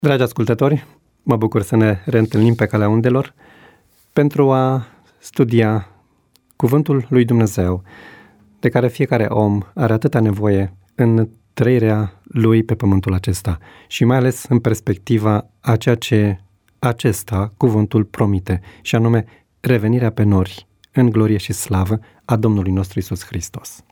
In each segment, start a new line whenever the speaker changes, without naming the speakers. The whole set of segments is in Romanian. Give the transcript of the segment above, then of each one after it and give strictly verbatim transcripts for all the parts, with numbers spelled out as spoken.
Dragi ascultători, mă bucur să ne reîntâlnim pe calea undelor pentru a studia Cuvântul lui Dumnezeu, de care fiecare om are atâta nevoie în trăirea lui pe pământul acesta și mai ales în perspectiva a ceea ce acesta, cuvântul, promite, și anume revenirea pe nori în glorie și slavă a Domnului nostru Iisus Hristos.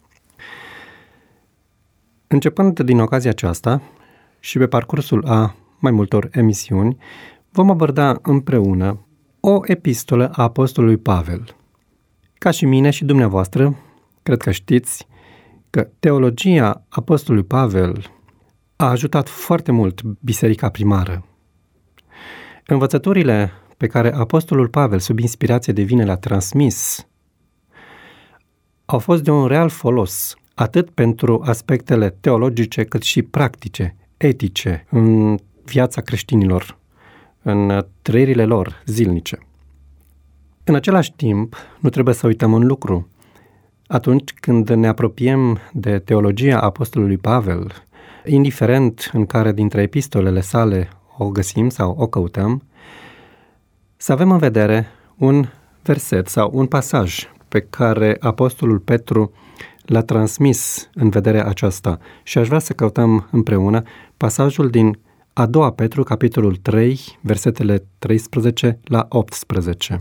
Începând din ocazia aceasta și pe parcursul a mai multor emisiuni, vom aborda împreună o epistolă a apostolului Pavel. Ca și mine și dumneavoastră, cred că știți că teologia apostolului Pavel a ajutat foarte mult biserica primară. Învățăturile pe care apostolul Pavel, sub inspirație divine, le-a transmis, au fost de un real folos, atât pentru aspectele teologice, cât și practice, etice, în viața creștinilor, în trăirile lor zilnice. În același timp, nu trebuie să uităm un lucru. Atunci când ne apropiem de teologia apostolului Pavel, indiferent în care dintre epistolele sale o găsim sau o căutăm, să avem în vedere un verset sau un pasaj pe care apostolul Petru l-a transmis în vederea aceasta. Și aș vrea să căutăm împreună pasajul din a doua Petru, capitolul trei, versetele treisprezece la optsprezece.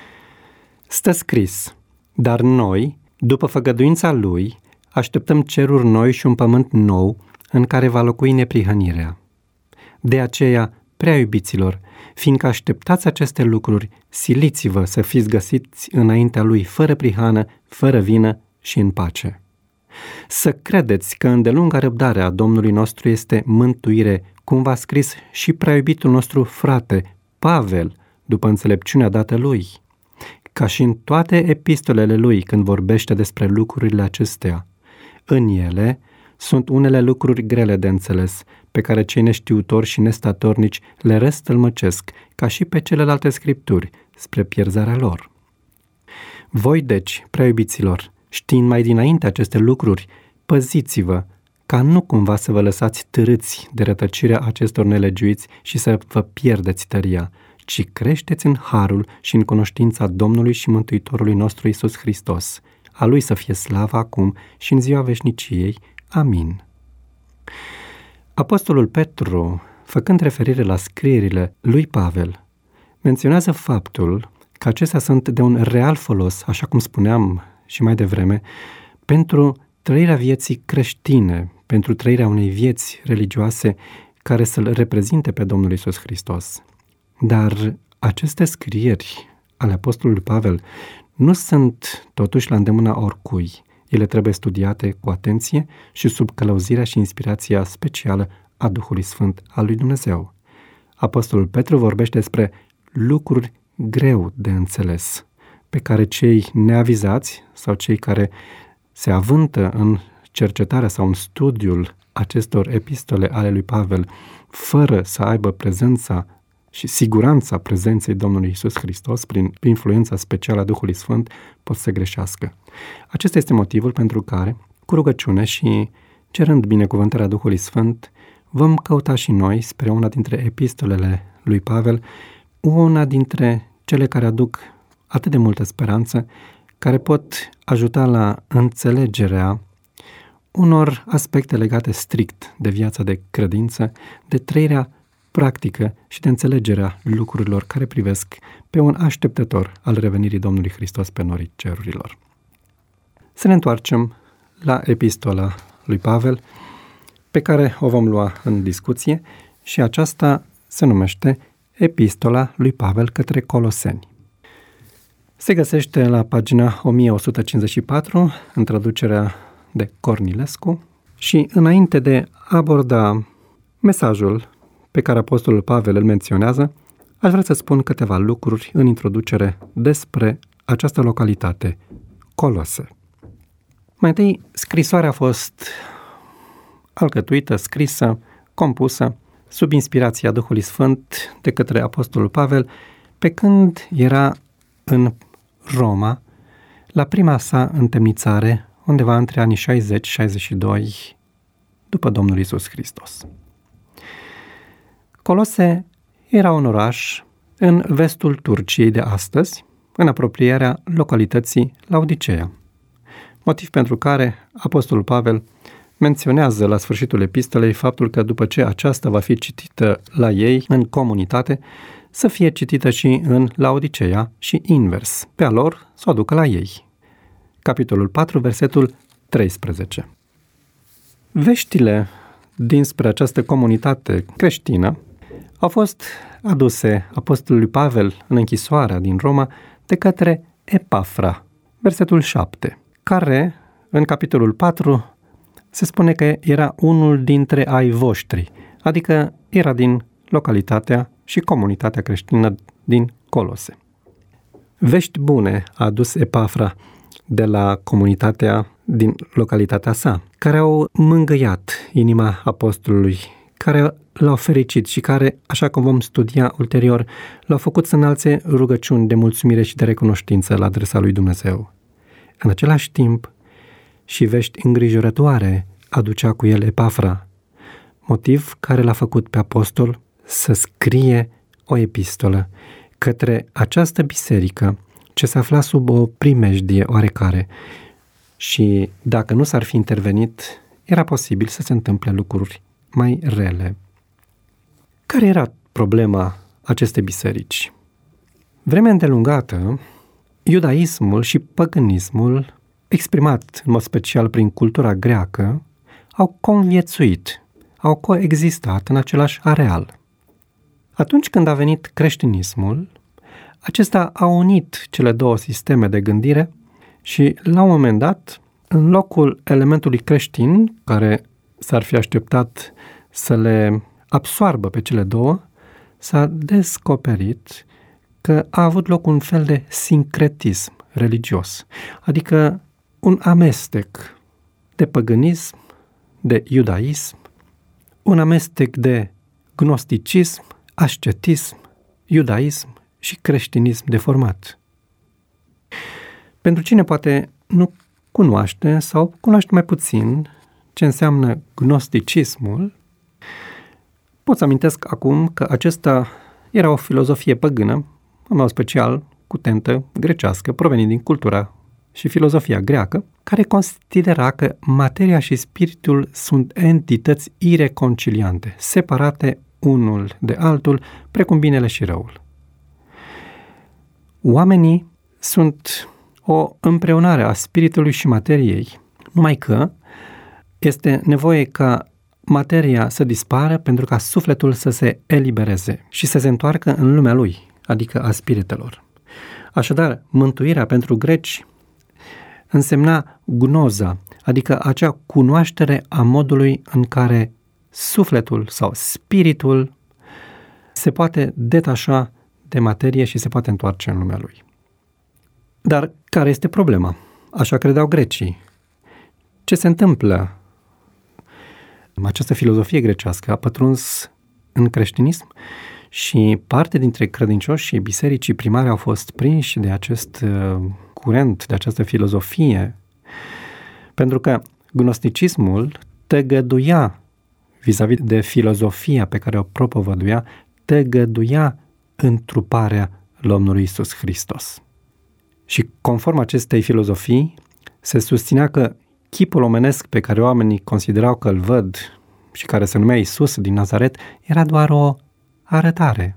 Stă scris: dar noi, după făgăduința Lui, așteptăm ceruri noi și un pământ nou în care va locui neprihănirea. De aceea, prea iubiților, fiindcă așteptați aceste lucruri, siliți-vă să fiți găsiți înaintea Lui fără prihană, fără vină și în pace. Să credeți că îndelunga răbdare a Domnului nostru este mântuire, cum v-a scris și prea iubitul nostru frate, Pavel, după înțelepciunea dată lui, ca și în toate epistolele lui când vorbește despre lucrurile acestea. În ele sunt unele lucruri grele de înțeles, pe care cei neștiutori și nestatornici le răstălmăcesc, ca și pe celelalte scripturi, spre pierzarea lor. Voi, deci, prea iubiților, știind mai dinainte aceste lucruri, păziți-vă, ca nu cumva să vă lăsați târâți de rătăcirea acestor nelegiuiți și să vă pierdeți tăria, ci creșteți în harul și în cunoștința Domnului și Mântuitorului nostru Iisus Hristos. A Lui să fie slava acum și în ziua veșniciei. Amin. Apostolul Petru, făcând referire la scrierile lui Pavel, menționează faptul că acestea sunt de un real folos, așa cum spuneam și mai devreme, pentru trăirea vieții creștine, pentru trăirea unei vieți religioase care să-L reprezinte pe Domnul Iisus Hristos. Dar aceste scrieri ale apostolului Pavel nu sunt totuși la îndemâna oricui. Ele trebuie studiate cu atenție și sub călăuzirea și inspirația specială a Duhului Sfânt al lui Dumnezeu. Apostolul Petru vorbește despre lucruri greu de înțeles, pe care cei neavizați sau cei care se avântă în cercetarea sau în studiul acestor epistole ale lui Pavel, fără să aibă prezența și siguranța prezenței Domnului Iisus Hristos, prin influența specială a Duhului Sfânt, pot să greșească. Acesta este motivul pentru care, cu rugăciune și cerând binecuvântarea Duhului Sfânt, vom căuta și noi spre una dintre epistolele lui Pavel, una dintre cele care aduc atât de multă speranță, care pot ajuta la înțelegerea unor aspecte legate strict de viața de credință, de trăirea practică și de înțelegerea lucrurilor care privesc pe un așteptător al revenirii Domnului Hristos pe norii cerurilor. Să ne întoarcem la epistola lui Pavel, pe care o vom lua în discuție, și aceasta se numește Epistola lui Pavel către Coloseni. Se găsește la pagina o mie o sută cincizeci și patru, în traducerea de Cornilescu, și înainte de a aborda mesajul pe care apostolul Pavel îl menționează, aș vrea să spun câteva lucruri în introducere despre această localitate, Colose. Mai întâi, scrisoarea a fost alcătuită, scrisă, compusă, sub inspirația Duhului Sfânt de către apostolul Pavel, pe când era în Roma, la prima sa întemnițare, undeva între anii șaizeci șaizeci și doi după Domnul Iisus Hristos. Colose era un oraș în vestul Turciei de astăzi, în apropierea localității Laodiceea. Motiv pentru care apostolul Pavel menționează la sfârșitul epistolei faptul că după ce aceasta va fi citită la ei în comunitate, să fie citită și în Laodiceea și invers, pe a lor să o aducă la ei. Capitolul patru, versetul treisprezece. Veștile dinspre această comunitate creștină au fost aduse apostolului Pavel în închisoarea din Roma de către Epafra, versetul șapte, care în capitolul patru se spune că era unul dintre ai voștri, adică era din localitatea și comunitatea creștină din Colose. Vești bune a adus Epafra de la comunitatea din localitatea sa, care au mângâiat inima apostolului, care l-au fericit și care, așa cum vom studia ulterior, l-au făcut să înalțe rugăciuni de mulțumire și de recunoștință la adresa lui Dumnezeu. În același timp, și vești îngrijorătoare aducea cu el Epafra, motiv care l-a făcut pe apostol să scrie o epistolă către această biserică ce se afla sub o primejdie oarecare și dacă nu s-ar fi intervenit, era posibil să se întâmple lucruri mai rele. Care era problema acestei biserici? Vremea îndelungată, iudaismul și păgânismul, exprimat în mod special prin cultura greacă, au conviețuit, au coexistat în același areal. Atunci când a venit creștinismul, acesta a unit cele două sisteme de gândire și, la un moment dat, în locul elementului creștin, care s-ar fi așteptat să le absoarbă pe cele două, s-a descoperit că a avut loc un fel de sincretism religios, adică un amestec de păgânism, de iudaism, un amestec de gnosticism, ascetism, iudaism și creștinism deformat. Pentru cine poate nu cunoaște sau cunoaște mai puțin ce înseamnă gnosticismul, pot să amintesc acum că acesta era o filozofie păgână, în mod special cu tentă grecească, provenind din cultura și filozofia greacă, care considera că materia și spiritul sunt entități ireconciliante, separate unul de altul, precum binele și răul. Oamenii sunt o împreunare a spiritului și materiei, numai că este nevoie ca materia să dispară pentru ca sufletul să se elibereze și să se întoarcă în lumea lui, adică a spiritelor. Așadar, mântuirea pentru greci însemna gnoza, adică acea cunoaștere a modului în care sufletul sau spiritul se poate detașa de materie și se poate întoarce în lumea lui. Dar care este problema? Așa credeau grecii. Ce se întâmplă? Această filozofie grecească a pătruns în creștinism și parte dintre credincioșii bisericii primare au fost prinși de acest curent, de această filozofie, pentru că gnosticismul tăgăduia, vis-a-vis de filozofia pe care o propovăduia, tăgăduia întruparea Domnului Iisus Hristos. Și conform acestei filozofii, se susținea că chipul omenesc pe care oamenii considerau că îl văd și care se numea Iisus din Nazaret era doar o arătare.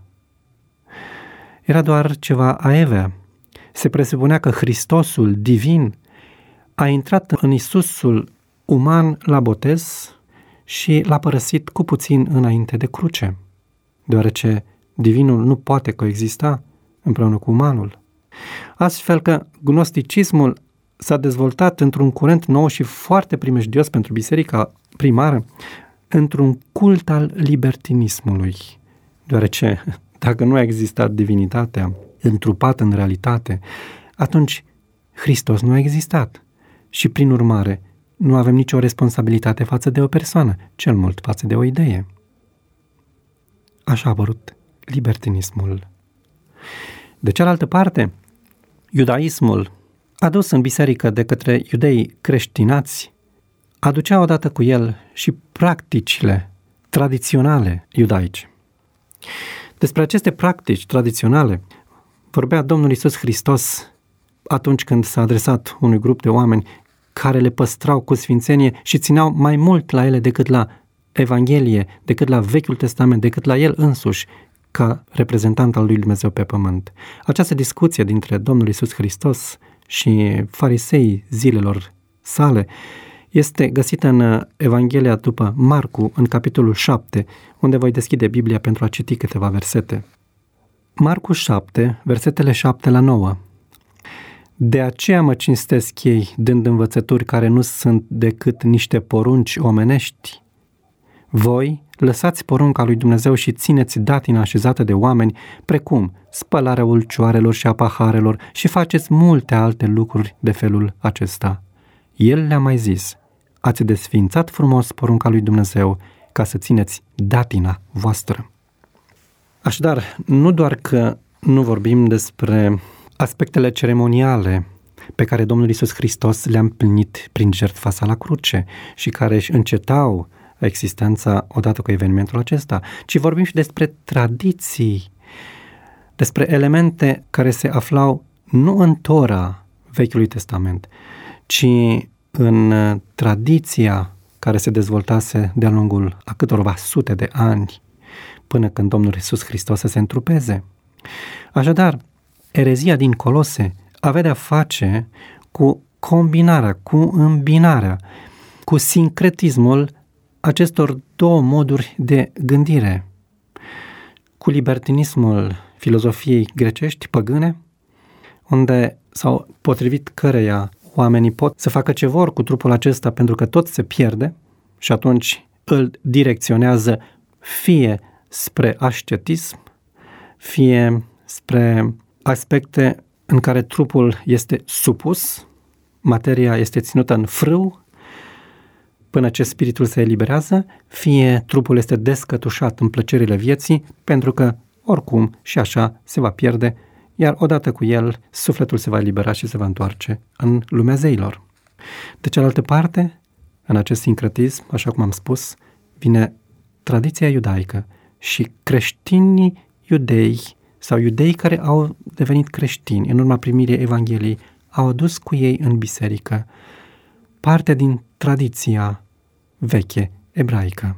Era doar ceva aevea. Se presupunea că Hristosul divin a intrat în Iisusul uman la botez și l-a părăsit cu puțin înainte de cruce, deoarece divinul nu poate coexista împreună cu umanul. Astfel că gnosticismul s-a dezvoltat într-un curent nou și foarte primejdios pentru biserica primară, într-un cult al libertinismului, deoarece dacă nu a existat divinitatea întrupată în realitate, atunci Hristos nu a existat și, prin urmare, nu avem nicio responsabilitate față de o persoană, cel mult față de o idee. Așa a apărut libertinismul. De cealaltă parte, iudaismul, adus în biserică de către iudeii creștinați, aducea odată cu el și practicile tradiționale iudaice. Despre aceste practici tradiționale vorbea Domnul Iisus Hristos atunci când s-a adresat unui grup de oameni care le păstrau cu sfințenie și țineau mai mult la ele decât la Evanghelie, decât la Vechiul Testament, decât la El însuși, ca reprezentant al lui Dumnezeu pe pământ. Această discuție dintre Domnul Iisus Hristos și fariseii zilelor sale este găsită în Evanghelia după Marcu, în capitolul șapte, unde voi deschide Biblia pentru a citi câteva versete. Marcu șapte, versetele șapte la nouă. De aceea mă cinstesc ei, dând învățături care nu sunt decât niște porunci omenești. Voi lăsați porunca lui Dumnezeu și țineți datina așezată de oameni, precum spălarea ulcioarelor și a paharelor, și faceți multe alte lucruri de felul acesta. El le-a mai zis: ați desfințat frumos porunca lui Dumnezeu ca să țineți datina voastră. Așadar, nu doar că nu vorbim despre aspectele ceremoniale pe care Domnul Iisus Hristos le-a împlinit prin jertfa sa la cruce și care își încetau existența odată cu evenimentul acesta, ci vorbim și despre tradiții, despre elemente care se aflau nu în Tora Vechiului Testament, ci în tradiția care se dezvoltase de-a lungul a câtorva sute de ani până când Domnul Iisus Hristos să se întrupeze. Așadar, erezia din Colose avea de-a face cu combinarea, cu îmbinarea, cu sincretismul acestor două moduri de gândire, cu libertinismul filozofiei grecești păgâne, unde sau potrivit căreia oamenii pot să facă ce vor cu trupul acesta pentru că tot se pierde și atunci îl direcționează fie spre ascetism, fie spre aspecte în care trupul este supus, materia este ținută în frâu până ce spiritul se eliberează, fie trupul este descătușat în plăcerile vieții, pentru că oricum și așa se va pierde, iar odată cu el sufletul se va elibera și se va întoarce în lumea zeilor. De cealaltă parte, în acest sincretism, așa cum am spus, vine tradiția iudaică și creștinii iudei sau iudei care au devenit creștini în urma primirii Evangheliei au adus cu ei în biserică parte din tradiția veche ebraică.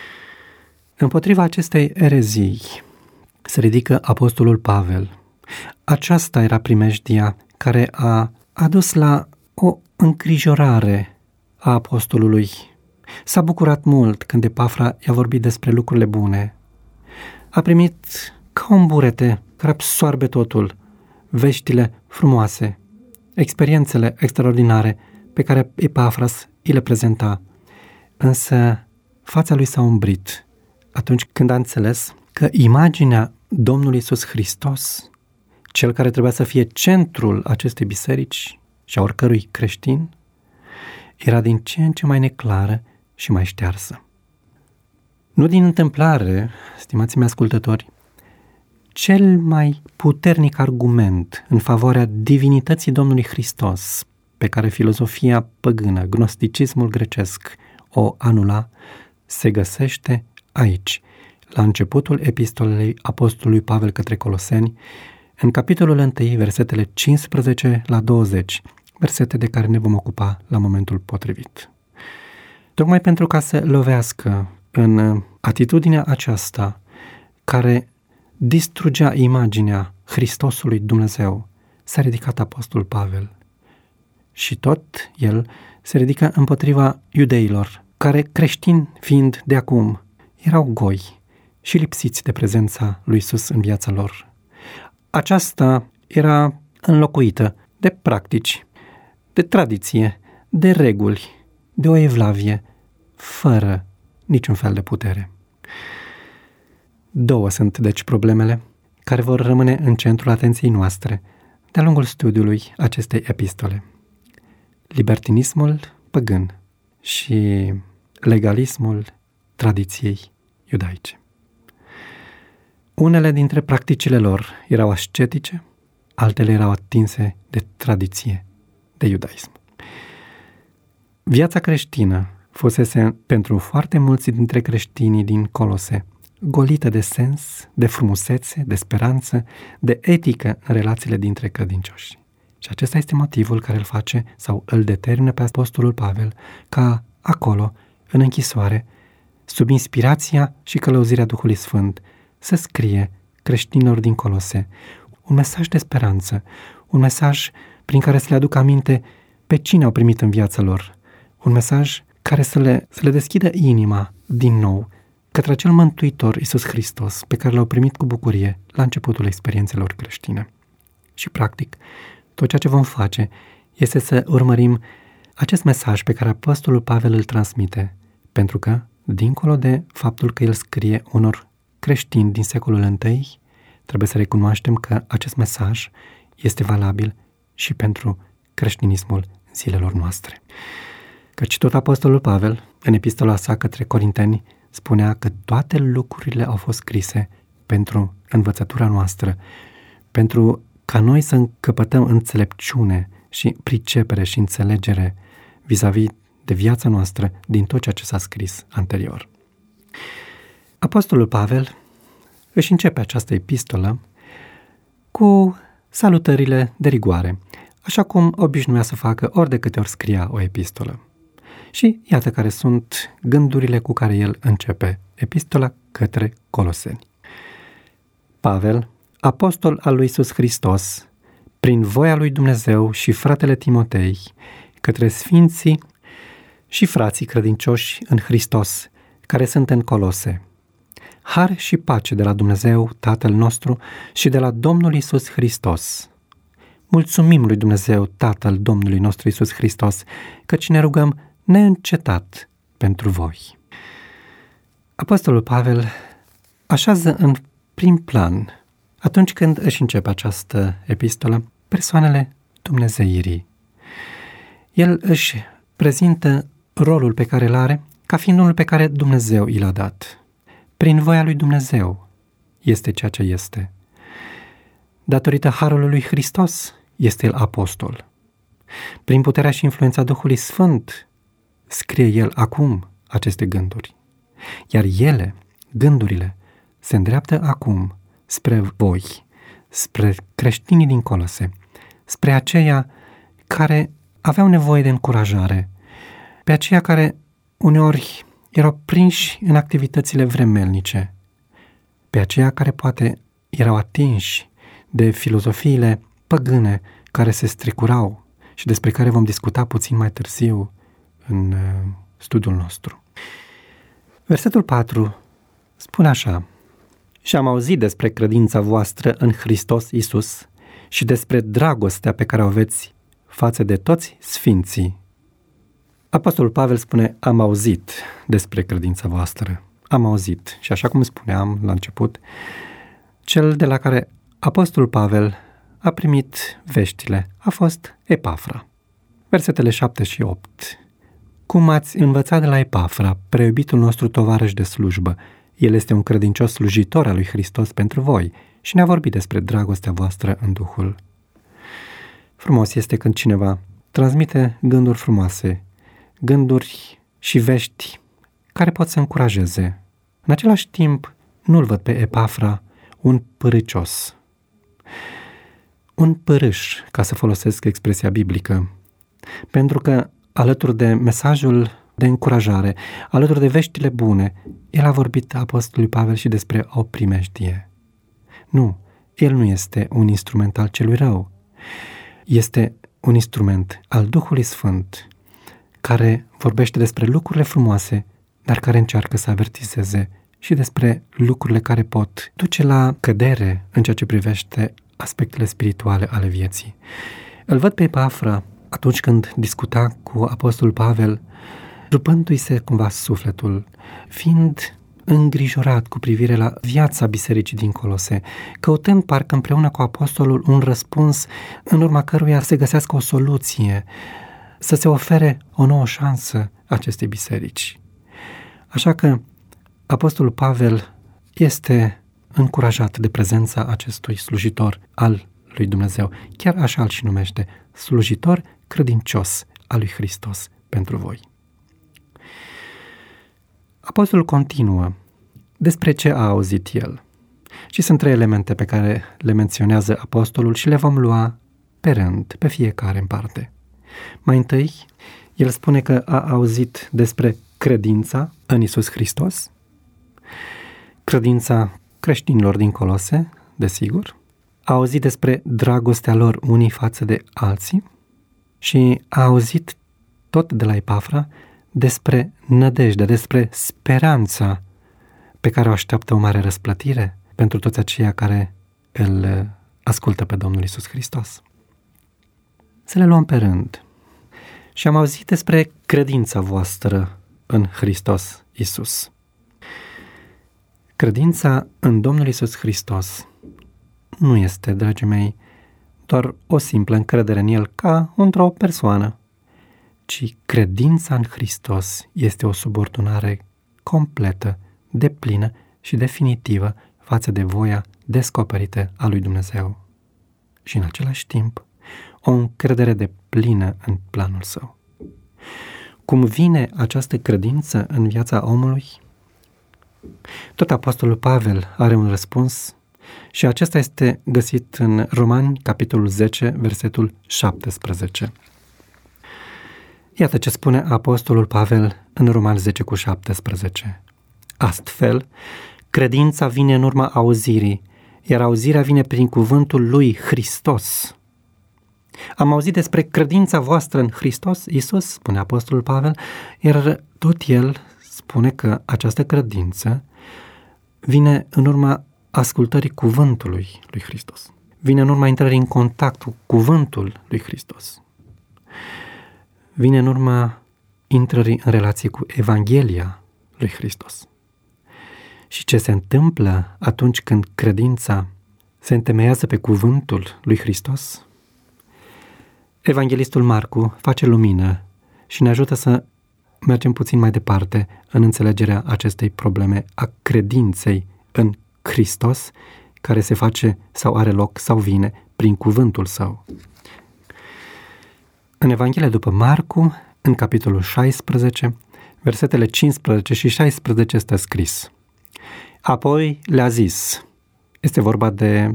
Împotriva acestei erezii se ridică apostolul Pavel. Aceasta era primejdia care a adus la o îngrijorare a apostolului. S-a bucurat mult când Epafra i-a vorbit despre lucrurile bune. A primit ca un burete care absoarbe totul, veștile frumoase, experiențele extraordinare pe care Epafras îi le prezenta. Însă fața lui s-a umbrit atunci când a înțeles că imaginea Domnului Iisus Hristos, cel care trebuia să fie centrul acestei biserici și a oricărui creștin, era din ce în ce mai neclară și mai ștearsă. Nu din întâmplare, stimații mei ascultători, cel mai puternic argument în favoarea divinității Domnului Hristos, pe care filozofia păgână, gnosticismul grecesc, o anula, se găsește aici, la începutul epistolei apostolului Pavel către Coloseni, în capitolul unu, versetele cincisprezece la douăzeci, versete de care ne vom ocupa la momentul potrivit. Tocmai pentru ca să lovească în atitudinea aceasta care distrugea imaginea Hristosului Dumnezeu, s-a ridicat apostolul Pavel. Și tot el se ridică împotriva iudeilor, care, creștini fiind de acum, erau goi și lipsiți de prezența lui Iisus în viața lor. Aceasta era înlocuită de practici, de tradiție, de reguli, de o evlavie, fără niciun fel de putere. Două sunt, deci, problemele care vor rămâne în centrul atenției noastre de-a lungul studiului acestei epistole. Libertinismul păgân și legalismul tradiției iudaice. Unele dintre practicile lor erau ascetice, altele erau atinse de tradiție, de iudaism. Viața creștină fusese pentru foarte mulți dintre creștinii din Colose golită de sens, de frumusețe, de speranță, de etică în relațiile dintre credincioși. Și acesta este motivul care îl face sau îl determină pe apostolul Pavel ca acolo, în închisoare, sub inspirația și călăuzirea Duhului Sfânt, să scrie creștinilor din Colose un mesaj de speranță, un mesaj prin care să le aducă aminte pe cine au primit în viața lor, un mesaj care să le, să le deschidă inima din nou către acel Mântuitor Iisus Hristos pe care l-au primit cu bucurie la începutul experiențelor creștine. Și practic, tot ceea ce vom face este să urmărim acest mesaj pe care apostolul Pavel îl transmite, pentru că, dincolo de faptul că el scrie unor creștini din secolul întâi, trebuie să recunoaștem că acest mesaj este valabil și pentru creștinismul zilelor noastre. Căci tot apostolul Pavel, în epistola sa către Corinteni, spunea că toate lucrurile au fost scrise pentru învățătura noastră, pentru ca noi să încăpătăm înțelepciune și pricepere și înțelegere vis-a-vis de viața noastră din tot ceea ce s-a scris anterior. Apostolul Pavel își începe această epistolă cu salutările de rigoare, așa cum obișnuia să facă ori de câte ori scria o epistolă. Și iată care sunt gândurile cu care el începe epistola către Coloseni. Pavel, apostol al lui Iisus Hristos, prin voia lui Dumnezeu și fratele Timotei, către sfinții și frații credincioși în Hristos, care sunt în Colose. Har și pace de la Dumnezeu, Tatăl nostru, și de la Domnul Iisus Hristos. Mulțumim lui Dumnezeu, Tatăl Domnului nostru Iisus Hristos, căci ne rugăm neîncetat pentru voi. Apostolul Pavel așează în prim plan, atunci când își începe această epistolă, persoanele dumnezeirii. El își prezintă rolul pe care îl are ca fiind unul pe care Dumnezeu i l-a dat. Prin voia lui Dumnezeu este ceea ce este. Datorită harului lui Hristos este el apostol. Prin puterea și influența Duhului Sfânt scrie el acum aceste gânduri. Iar ele, gândurile, se îndreaptă acum spre voi, spre creștinii din Colose, spre aceia care aveau nevoie de încurajare, pe aceia care uneori erau prinși în activitățile vremelnice, pe aceia care poate erau atinși de filozofiile păgâne care se strecurau și despre care vom discuta puțin mai târziu în studiul nostru. Versetul patru spune așa: și am auzit despre credința voastră în Hristos Iisus și despre dragostea pe care o aveți față de toți sfinții. Apostolul Pavel spune: am auzit despre credința voastră. Am auzit. Și așa cum spuneam la început, cel de la care apostolul Pavel a primit veștile a fost Epafra. Versetele șapte și opt. Cum ați învățat de la Epafra, preiubitul nostru tovarăș de slujbă, el este un credincios slujitor al lui Hristos pentru voi și ne-a vorbit despre dragostea voastră în Duhul. Frumos este când cineva transmite gânduri frumoase, gânduri și vești care pot să încurajeze. În același timp, nu-l văd pe Epafra un părâcios, un părâș, ca să folosesc expresia biblică, pentru că alături de mesajul de încurajare, alături de veștile bune, el a vorbit apostolului Pavel și despre o primejdie. Nu, el nu este un instrument al celui rău. Este un instrument al Duhului Sfânt, care vorbește despre lucrurile frumoase, dar care încearcă să avertizeze și despre lucrurile care pot duce la cădere în ceea ce privește aspectele spirituale ale vieții. Îl văd pe Epafra atunci când discuta cu apostolul Pavel, rupându-i se cumva sufletul, fiind îngrijorat cu privire la viața bisericii din Colose, căutând parcă împreună cu apostolul un răspuns în urma căruia se găsească o soluție, să se ofere o nouă șansă acestei biserici. Așa că apostolul Pavel este încurajat de prezența acestui slujitor al lui Dumnezeu. Chiar așa îl și numește, slujitor credincios al lui Hristos pentru voi. Apostolul continuă: despre ce a auzit el. Și sunt trei elemente pe care le menționează apostolul și le vom lua pe rând, pe fiecare în parte. Mai întâi, el spune că a auzit despre credința în Iisus Hristos, credința creștinilor din Colose, desigur, a auzit despre dragostea lor unii față de alții și a auzit tot de la Epafra despre nădejde, despre speranța pe care o așteaptă o mare răsplătire pentru toți aceia care îl ascultă pe Domnul Iisus Hristos. Să le luăm pe rând. Și am auzit despre credința voastră în Hristos Iisus. Credința în Domnul Iisus Hristos nu este, dragii mei, doar o simplă încredere în El ca într-o persoană, ci credința în Hristos este o subordonare completă, deplină și definitivă față de voia descoperită a lui Dumnezeu. Și în același timp, o încredere deplină în planul Său. Cum vine această credință în viața omului? Tot apostolul Pavel are un răspuns și acesta este găsit în Romani, capitolul zece, versetul șaptesprezece. Iată ce spune apostolul Pavel în Romani zece cu șaptesprezece. Astfel, credința vine în urma auzirii, iar auzirea vine prin cuvântul lui Hristos. Am auzit despre credința voastră în Hristos Iisus, spune apostolul Pavel, iar tot el spune că această credință vine în urma ascultării cuvântului lui Hristos. Vine în urma intrării în contact cu cuvântul lui Hristos. Vine în urma intrării în relație cu Evanghelia lui Hristos. Și ce se întâmplă atunci când credința se întemeiază pe cuvântul lui Hristos? Evanghelistul Marcu face lumină și ne ajută să mergem puțin mai departe în înțelegerea acestei probleme a credinței în Hristos, care se face sau are loc sau vine prin cuvântul Său. În Evanghelia după Marcu, în capitolul șaisprezece, versetele cincisprezece și șaisprezece stă scris: Apoi le-a zis, este vorba de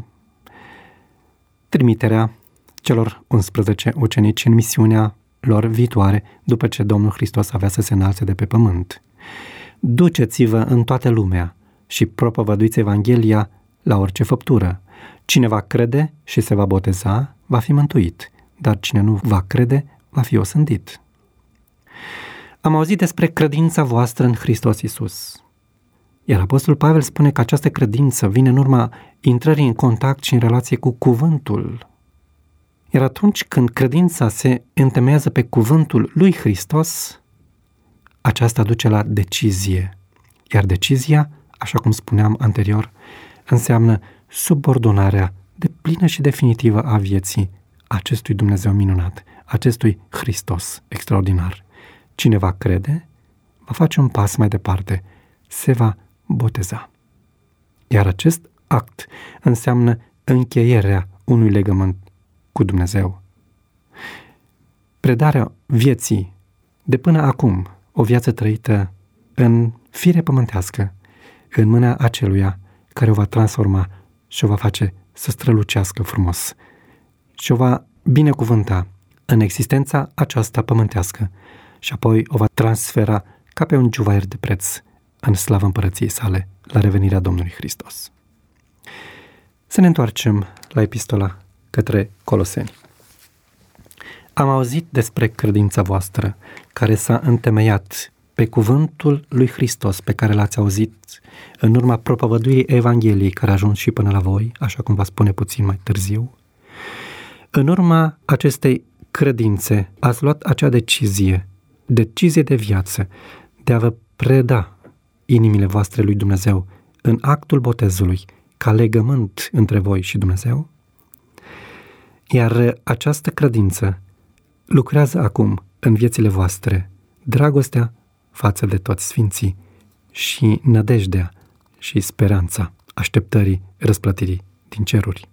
trimiterea celor unsprezece ucenici în misiunea lor viitoare, după ce Domnul Hristos avea să se înalțe de pe pământ. Duceți-vă în toată lumea și propovăduiți Evanghelia la orice făptură. Cine va crede și se va boteza, va fi mântuit, dar cine nu va crede, va fi osândit. Am auzit despre credința voastră în Hristos Iisus. Iar apostolul Pavel spune că această credință vine în urma intrării în contact și în relație cu cuvântul. Iar atunci când credința se întemeiază pe cuvântul lui Hristos, aceasta duce la decizie. Iar decizia, așa cum spuneam anterior, înseamnă subordonarea deplină și definitivă a vieții acestui Dumnezeu minunat, acestui Hristos extraordinar. Cine va crede, va face un pas mai departe, se va boteza. Iar acest act înseamnă încheierea unui legământ cu Dumnezeu. Predarea vieții de până acum, o viață trăită în fire pământească, în mâna aceluia care o va transforma și o va face să strălucească frumos și o va binecuvânta în existența aceasta pământească și apoi o va transfera ca pe un juvaier de preț în slavă împărăției sale la revenirea Domnului Hristos. Să ne întoarcem la epistola către Coloseni. Am auzit despre credința voastră care s-a întemeiat pe cuvântul lui Hristos pe care l-ați auzit în urma propovăduirii Evangheliei care a ajuns și până la voi, așa cum va spune puțin mai târziu. În urma acestei credințe ați luat acea decizie, decizie de viață, de a vă preda inimile voastre lui Dumnezeu în actul botezului ca legământ între voi și Dumnezeu. Iar această credință lucrează acum în viețile voastre dragostea față de toți sfinții și nădejdea și speranța așteptării răsplătirii din ceruri.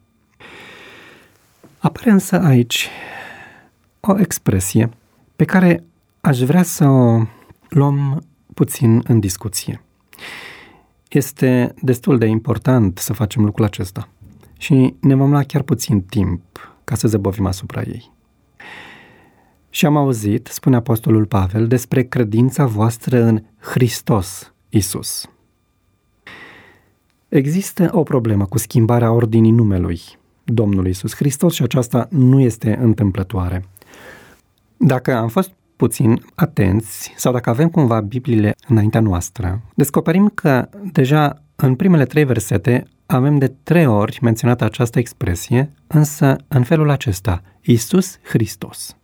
Apare însă aici o expresie pe care aș vrea să o luăm puțin în discuție. este destul de important să facem lucrul acesta și ne vom lua chiar puțin timp ca să zăbovim asupra ei. Și am auzit, spune Apostolul Pavel, despre credința voastră în Hristos Iisus. Există o problemă cu schimbarea ordinii numelui Domnului Iisus Hristos și aceasta nu este întâmplătoare. Dacă am fost puțin atenți sau dacă avem cumva Bibliile înaintea noastră, descoperim că deja în primele trei versete avem de trei ori menționată această expresie, însă în felul acesta, Iisus Hristos.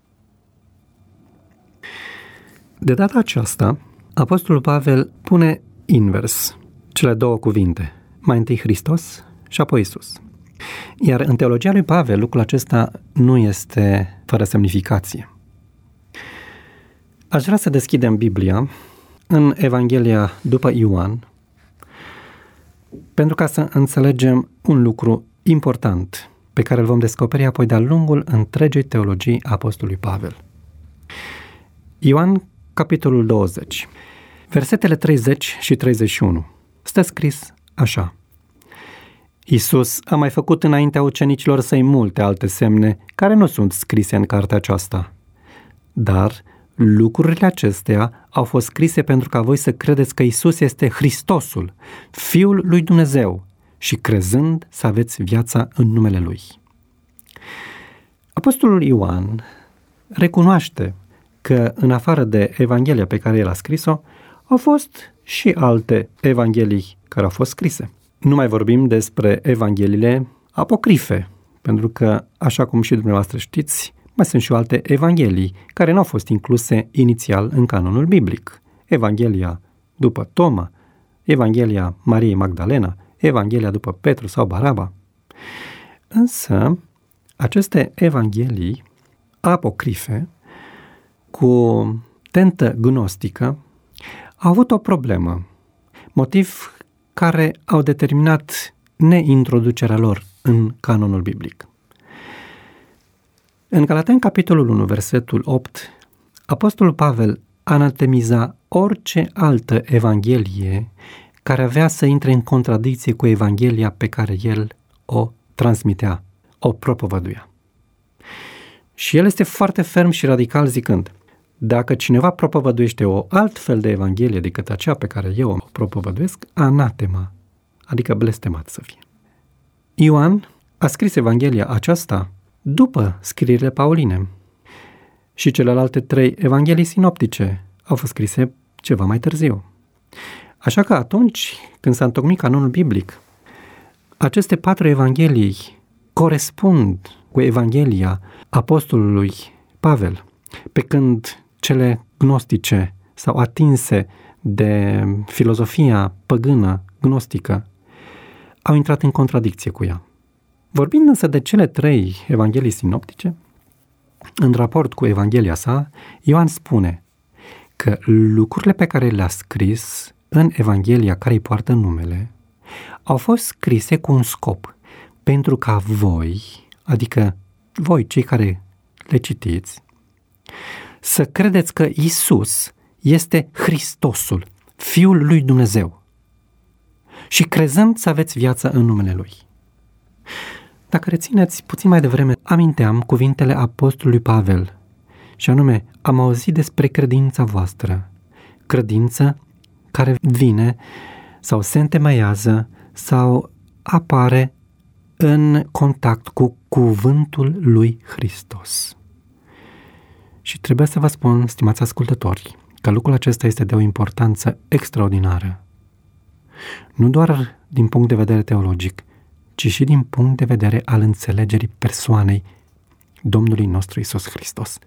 De data aceasta, Apostolul Pavel pune invers cele două cuvinte, mai întâi Hristos și apoi Iisus. Iar în teologia lui Pavel, lucrul acesta nu este fără semnificație. Aș vrea să deschidem Biblia în Evanghelia după Ioan, pentru ca să înțelegem un lucru important pe care îl vom descoperi apoi de-a lungul întregii teologii a Apostolului Pavel. Ioan, capitolul douăzeci, versetele treizeci și treizeci și unu. Stă scris așa: Iisus a mai făcut înaintea ucenicilor săi multe alte semne care nu sunt scrise în cartea aceasta. Dar lucrurile acestea au fost scrise pentru ca voi să credeți că Iisus este Hristosul, Fiul lui Dumnezeu, și crezând să aveți viața în numele Lui. Apostolul Ioan recunoaște că în afară de Evanghelia pe care el a scris-o, au fost și alte evanghelii care au fost scrise. Nu mai vorbim despre evangheliile apocrife, pentru că, așa cum și dumneavoastră știți, mai sunt și alte evanghelii care nu au fost incluse inițial în canonul biblic. Evanghelia după Toma, Evanghelia Mariei Magdalena, Evanghelia după Petru sau Baraba. Însă, aceste evanghelii apocrife, cu tentă gnostică, au avut o problemă, motiv care au determinat neintroducerea lor în canonul biblic. În Galateni, capitolul unu, versetul opt, Apostolul Pavel anatemiza orice altă evanghelie care avea să intre în contradicție cu evanghelia pe care el o transmitea, o propovăduia. Și el este foarte ferm și radical zicând: dacă cineva propovăduiește o altfel de evanghelie decât aceea pe care eu o propovăduiesc, anatema, adică blestemat să fie. Ioan a scris evanghelia aceasta după scrierile pauline și celelalte trei evanghelii sinoptice au fost scrise ceva mai târziu. Așa că atunci când s-a întocmit canonul biblic, aceste patru evanghelii corespund cu evanghelia apostolului Pavel, pe când cele gnostice sau atinse de filozofia păgână gnostică au intrat în contradicție cu ea. Vorbind însă de cele trei evanghelii sinoptice, în raport cu evanghelia sa, Ioan spune că lucrurile pe care le-a scris în evanghelia care îi poartă numele au fost scrise cu un scop, pentru ca voi, adică voi cei care le citiți, să credeți că Iisus este Hristosul, Fiul lui Dumnezeu, și crezând să aveți viața în numele Lui. Dacă rețineți, puțin mai devreme aminteam cuvintele apostolului Pavel, și anume, am auzit despre credința voastră, credință care vine sau se întemeiază sau apare în contact cu cuvântul lui Hristos. Și trebuie să vă spun, stimați ascultători, că lucrul acesta este de o importanță extraordinară. Nu doar din punct de vedere teologic, ci și din punct de vedere al înțelegerii persoanei Domnului nostru Iisus Hristos.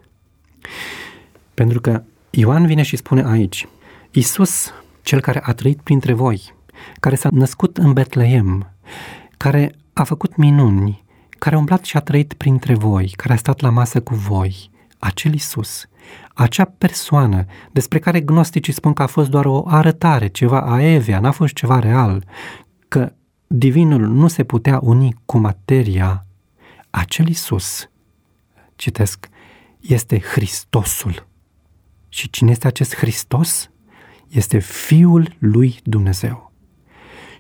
Pentru că Ioan vine și spune aici: Iisus, cel care a trăit printre voi, care s-a născut în Betleem, care a făcut minuni, care a umblat și a trăit printre voi, care a stat la masă cu voi, acel Iisus, acea persoană despre care gnosticii spun că a fost doar o arătare, ceva aevea, n-a fost ceva real, că divinul nu se putea uni cu materia, acel Iisus, citesc, este Hristosul. Și cine este acest Hristos? Este Fiul lui Dumnezeu.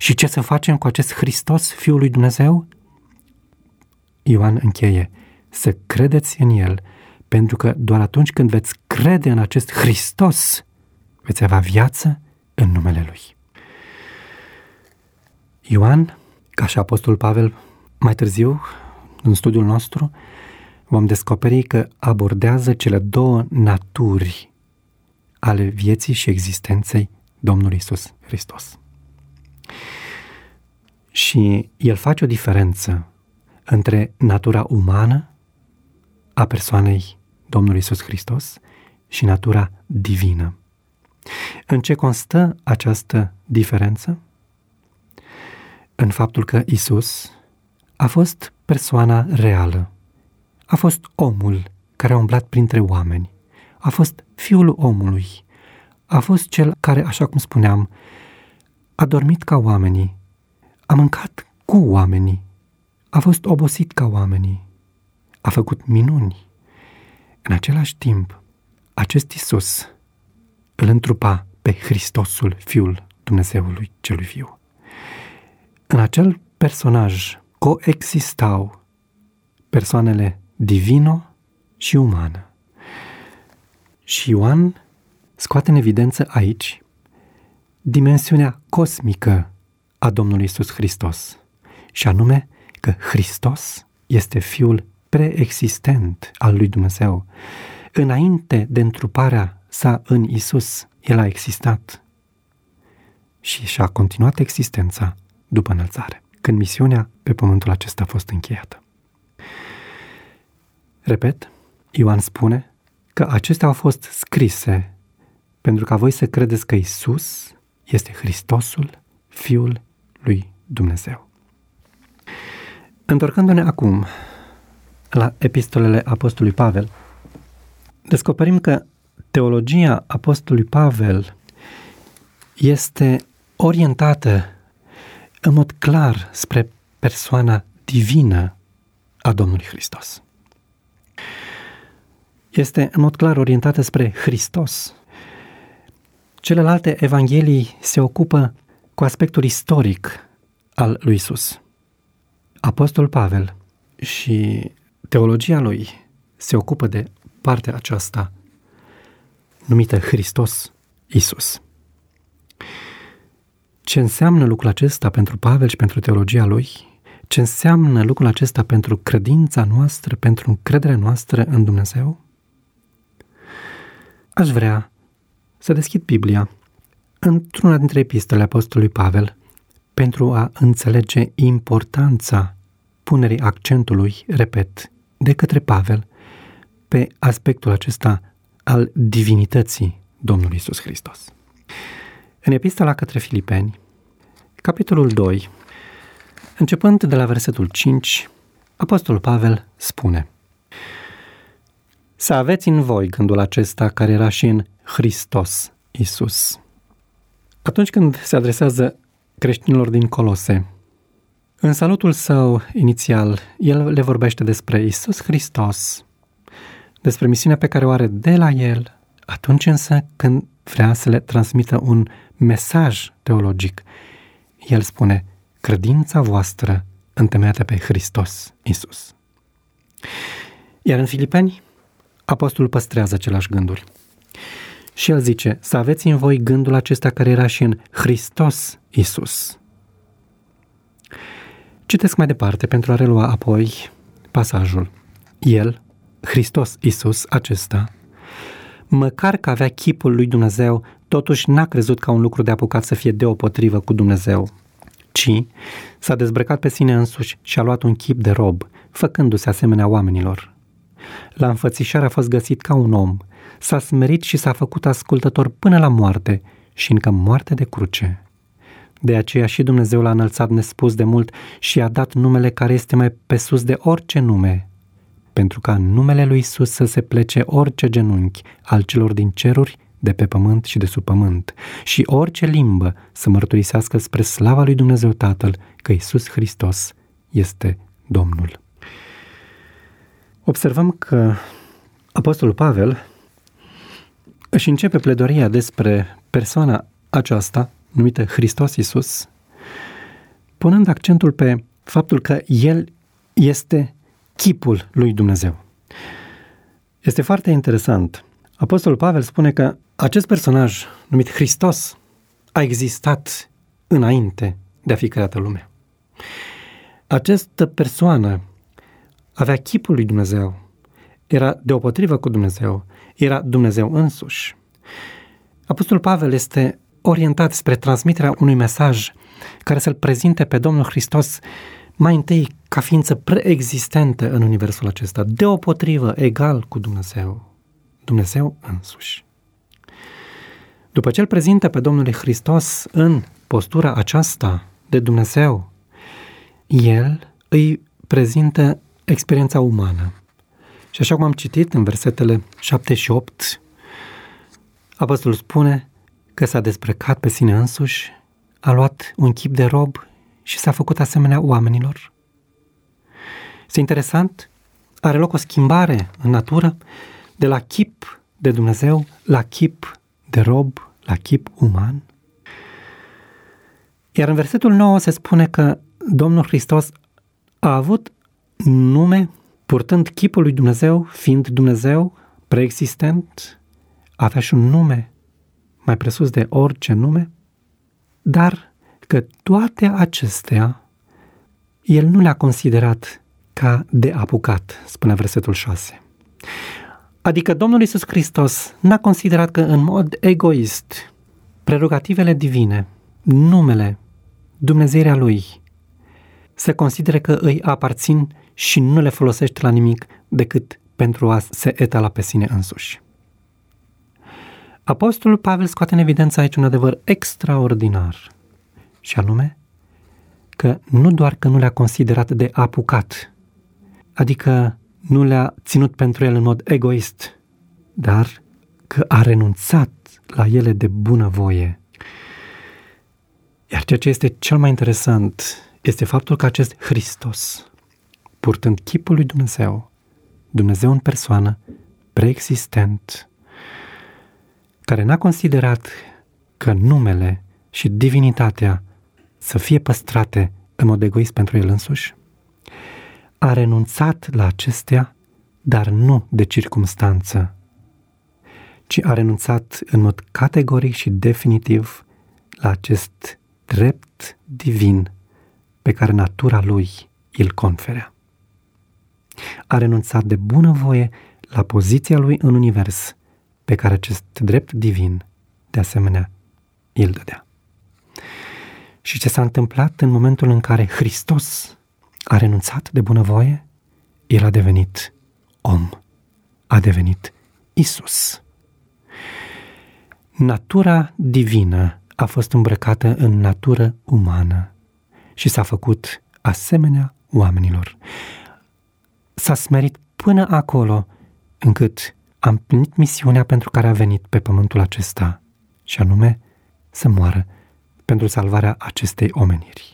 Și ce să facem cu acest Hristos, Fiul lui Dumnezeu? Ioan încheie: să credeți în El, pentru că doar atunci când veți crede în acest Hristos, veți avea viață în numele Lui. Ioan, ca și Apostolul Pavel, mai târziu, în studiul nostru, vom descoperi că abordează cele două naturi ale vieții și existenței Domnului Iisus Hristos. Și el face o diferență între natura umană a persoanei Domnului Iisus Hristos și natura divină. În ce constă această diferență? În faptul că Iisus a fost persoana reală, a fost omul care a umblat printre oameni, a fost Fiul omului, a fost cel care, așa cum spuneam, a dormit ca oamenii, a mâncat cu oamenii, a fost obosit ca oamenii, a făcut minuni. În același timp, acest Iisus îl întrupa pe Hristosul, Fiul Dumnezeului celui viu. În acel personaj coexistau persoanele divino și umană. Și Ioan scoate în evidență aici dimensiunea cosmică a Domnului Iisus Hristos, și anume că Hristos este Fiul preexistent al lui Dumnezeu. Înainte de întruparea sa în Iisus, El a existat și și-a continuat existența după înălțare, când misiunea pe pământul acesta a fost încheiată. Repet, Ioan spune că acestea au fost scrise pentru ca voi să credeți că Iisus este Hristosul, Fiul lui Dumnezeu. Întorcându-ne acum la epistolele Apostolului Pavel, descoperim că teologia Apostolului Pavel este orientată în mod clar spre persoana divină a Domnului Hristos. Este în mod clar orientată spre Hristos. Celelalte evanghelii se ocupă cu aspectul istoric al lui Iisus. Apostolul Pavel și teologia lui se ocupă de partea aceasta numită Hristos Iisus. Ce înseamnă lucrul acesta pentru Pavel și pentru teologia lui? Ce înseamnă lucrul acesta pentru credința noastră, pentru încrederea noastră în Dumnezeu? Aș vrea să deschid Biblia într-una dintre epistolele Apostolului Pavel pentru a înțelege importanța punerii accentului, repet, de către Pavel pe aspectul acesta al divinității Domnului Iisus Hristos. În epistola către Filipeni, capitolul doi, începând de la versetul cinci, Apostolul Pavel spune: să aveți în voi gândul acesta care era și în Hristos Iisus. Atunci când se adresează creștinilor din Colose, în salutul său inițial, el le vorbește despre Iisus Hristos, despre misiunea pe care o are de la el. Atunci însă, când vrea să le transmită un mesaj teologic, el spune: credința voastră întemeiată pe Hristos Iisus. Iar în Filipeni, apostolul păstrează aceleași gânduri. Și el zice: să aveți în voi gândul acesta care era și în Hristos Iisus. Citesc mai departe pentru a relua apoi pasajul. El, Hristos Iisus acesta, măcar că avea chipul lui Dumnezeu, totuși n-a crezut ca un lucru de apucat să fie deopotrivă cu Dumnezeu, ci s-a dezbrăcat pe sine însuși și a luat un chip de rob, făcându-se asemenea oamenilor. La înfățișare a fost găsit ca un om, s-a smerit și s-a făcut ascultător până la moarte și încă moarte de cruce. De aceea și Dumnezeu l-a înălțat nespus de mult și i-a dat numele care este mai pe sus de orice nume, pentru ca în numele lui Iisus să se plece orice genunchi al celor din ceruri, de pe pământ și de sub pământ, și orice limbă să mărturisească spre slava lui Dumnezeu Tatăl că Iisus Hristos este Domnul. Observăm că Apostolul Pavel își începe pledoria despre persoana aceasta, numită Hristos Iisus, punând accentul pe faptul că El este chipul lui Dumnezeu. Este foarte interesant. Apostolul Pavel spune că acest personaj, numit Hristos, a existat înainte de a fi creată lumea. Această persoană avea chipul lui Dumnezeu, era deopotrivă cu Dumnezeu, era Dumnezeu însuși. Apostolul Pavel este orientat spre transmiterea unui mesaj care să-L prezinte pe Domnul Hristos mai întâi ca ființă preexistentă în universul acesta, deopotrivă, egal cu Dumnezeu, Dumnezeu însuși. După ce îl prezintă pe Domnul Hristos în postura aceasta de Dumnezeu, El îi prezintă experiența umană. Și așa cum am citit în versetele șapte și opt, apostolul spune că s-a dezbrăcat pe sine însuși, a luat un chip de rob și s-a făcut asemenea oamenilor. Este interesant, are loc o schimbare în natură de la chip de Dumnezeu la chip de rob, la chip uman. Iar în versetul nouă se spune că Domnul Hristos a avut nume purtând chipul lui Dumnezeu, fiind Dumnezeu preexistent, avea și un nume mai presus de orice nume, dar că toate acestea El nu le-a considerat ca de apucat, spune versetul șase. Adică Domnul Iisus Hristos n-a considerat că în mod egoist prerogativele divine, numele, Dumnezeirea Lui, se considere că îi aparțin și nu le folosește la nimic decât pentru a se etala pe sine însuși. Apostolul Pavel scoate în evidență aici un adevăr extraordinar, și anume că nu doar că nu le-a considerat de apucat, adică nu le-a ținut pentru el în mod egoist, dar că a renunțat la ele de bunăvoie. Iar ceea ce este cel mai interesant este faptul că acest Hristos, purtând chipul lui Dumnezeu, Dumnezeu în persoană, preexistent, care n-a considerat că numele și divinitatea să fie păstrate în mod egoist pentru el însuși, a renunțat la acestea, dar nu de circumstanță, ci a renunțat în mod categoric și definitiv la acest drept divin pe care natura lui îl conferea. A renunțat de bunăvoie la poziția lui în univers pe care acest drept divin, de asemenea, îl dădea. Și ce s-a întâmplat în momentul în care Hristos a renunțat de bunăvoie? El a devenit om, a devenit Isus. Natura divină a fost îmbrăcată în natură umană și s-a făcut asemenea oamenilor. S-a smerit până acolo încât a împlinit misiunea pentru care a venit pe pământul acesta, și anume să moară pentru salvarea acestei omeniri.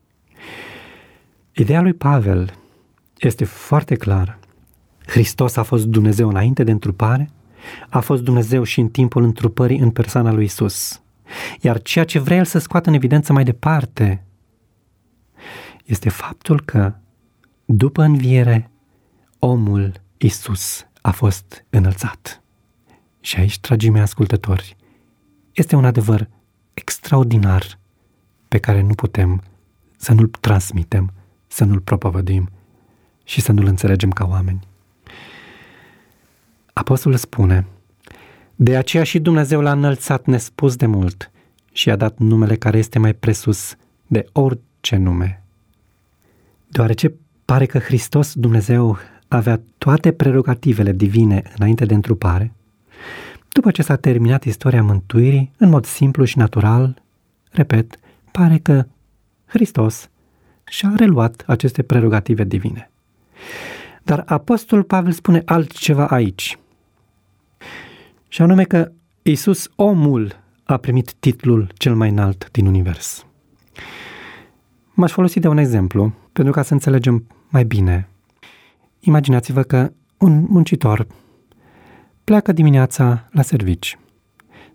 Ideea lui Pavel este foarte clară. Hristos a fost Dumnezeu înainte de întrupare, a fost Dumnezeu și în timpul întrupării în persoana lui Isus. Iar ceea ce vrea el să scoată în evidență mai departe este faptul că după înviere omul Isus a fost înălțat. Și aici, dragii mei ascultători, este un adevăr extraordinar pe care nu putem să nu-l transmitem, să nu-l propovăduim și să nu-l înțelegem ca oameni. Apostolul spune: de aceea și Dumnezeu l-a înălțat nespus de mult și i-a dat numele care este mai presus de orice nume. Deoarece pare că Hristos, Dumnezeu, avea toate prerogativele divine înainte de întrupare, după ce s-a terminat istoria mântuirii, în mod simplu și natural, repet, pare că Hristos și-a reluat aceste prerogative divine. Dar apostolul Pavel spune altceva aici, și anume că Iisus, omul, a primit titlul cel mai înalt din univers. M-aș folosi de un exemplu, pentru ca să înțelegem mai bine. Imaginați-vă că un muncitor pleacă dimineața la servici,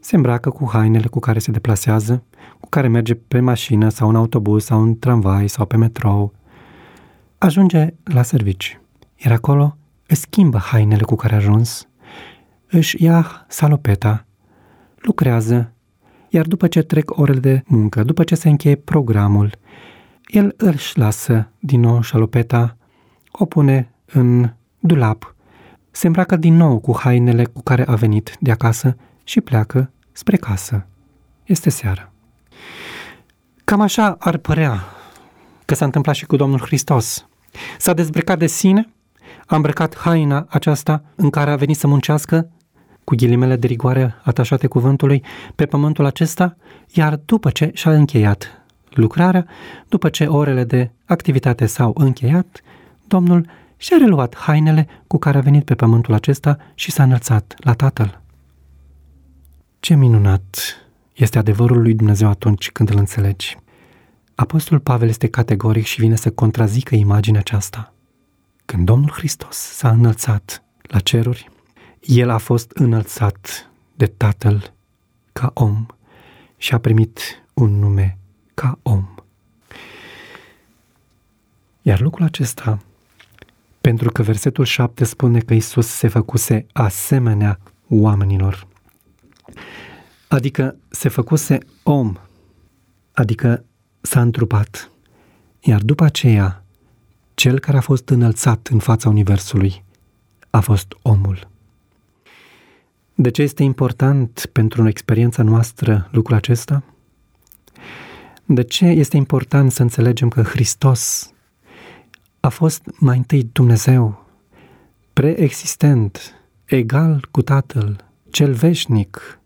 se îmbracă cu hainele cu care se deplasează, cu care merge pe mașină sau în autobuz sau în tramvai sau pe metrou. Ajunge la servici, iar acolo își schimbă hainele cu care a ajuns, își ia salopeta, lucrează, iar după ce trec orele de muncă, după ce se încheie programul, el își lasă din nou șalopeta, o pune în dulap, se îmbracă din nou cu hainele cu care a venit de acasă și pleacă spre casă. Este seară. Cam așa ar părea că s-a întâmplat și cu Domnul Hristos. S-a dezbrăcat de sine, a îmbrăcat haina aceasta în care a venit să muncească, cu ghilimele de rigoare atașate cuvântului, pe pământul acesta, iar după ce și-a încheiat lucrarea, după ce orele de activitate s-au încheiat, Domnul și-a reluat hainele cu care a venit pe pământul acesta și s-a înălțat la Tatăl. Ce minunat este adevărul lui Dumnezeu atunci când îl înțelegi. Apostolul Pavel este categoric și vine să contrazică imaginea aceasta. Când Domnul Hristos s-a înălțat la ceruri, El a fost înălțat de Tatăl ca om și a primit un nume ca om. Iar lucrul acesta, pentru că versetul șapte spune că Iisus se făcuse asemenea oamenilor, adică se făcuse om, adică s-a întrupat, iar după aceea, cel care a fost înălțat în fața universului a fost omul. De ce este important pentru experiența noastră lucrul acesta? De ce este important să înțelegem că Hristos a fost mai întâi Dumnezeu, preexistent, egal cu Tatăl, cel veșnic?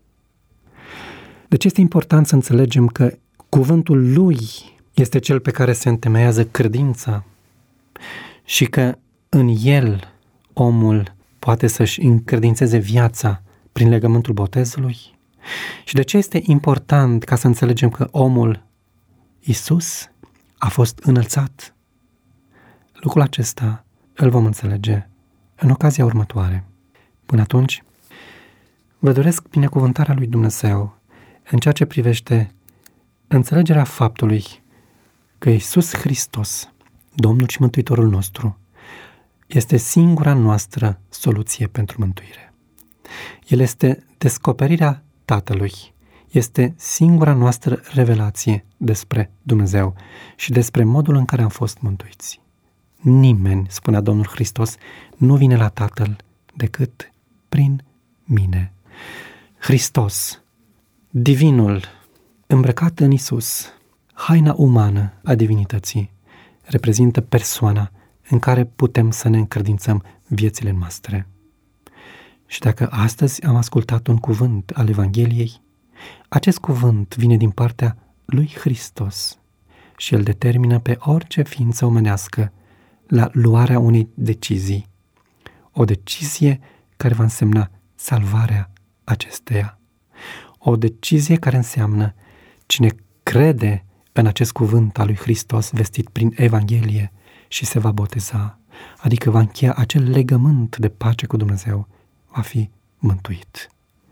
De ce este important să înțelegem că cuvântul Lui este cel pe care se întemeiază credința și că în El omul poate să-și încredințeze viața prin legământul botezului? Și de ce este important ca să înțelegem că omul Iisus a fost înălțat? Lucrul acesta îl vom înțelege în ocazia următoare. Până atunci, vă doresc binecuvântarea lui Dumnezeu în ceea ce privește înțelegerea faptului că Iisus Hristos, Domnul și Mântuitorul nostru, este singura noastră soluție pentru mântuire. El este descoperirea Tatălui, este singura noastră revelație despre Dumnezeu și despre modul în care am fost mântuiți. Nimeni, spunea Domnul Hristos, nu vine la Tatăl decât prin mine. Hristos, divinul, îmbrăcat în Iisus, haina umană a divinității, reprezintă persoana în care putem să ne încredințăm viețile noastre. Și dacă astăzi am ascultat un cuvânt al Evangheliei, acest cuvânt vine din partea lui Hristos și el determină pe orice ființă omenească la luarea unei decizii, o decizie care va însemna salvarea acesteia, o decizie care înseamnă cine crede în acest cuvânt al lui Hristos vestit prin Evanghelie și se va boteza, adică va încheia acel legământ de pace cu Dumnezeu, va fi mântuit.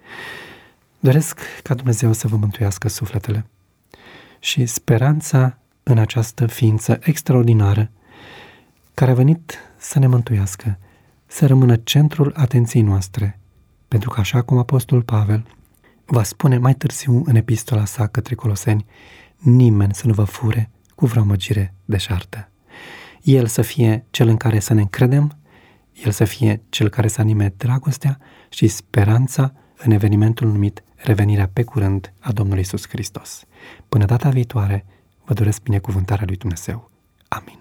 Doresc ca Dumnezeu să vă mântuiască sufletele și speranța în această ființă extraordinară care a venit să ne mântuiască, să rămână centrul atenției noastre, pentru că așa cum Apostolul Pavel va spune mai târziu în epistola sa către Coloseni, nimeni să nu vă fure cu vreo amăgire deșartă. El să fie cel în care să ne încredem, El să fie cel care să anime dragostea și speranța în evenimentul numit revenirea pe curând a Domnului Iisus Hristos. Până data viitoare, vă doresc binecuvântarea lui Dumnezeu. Amin.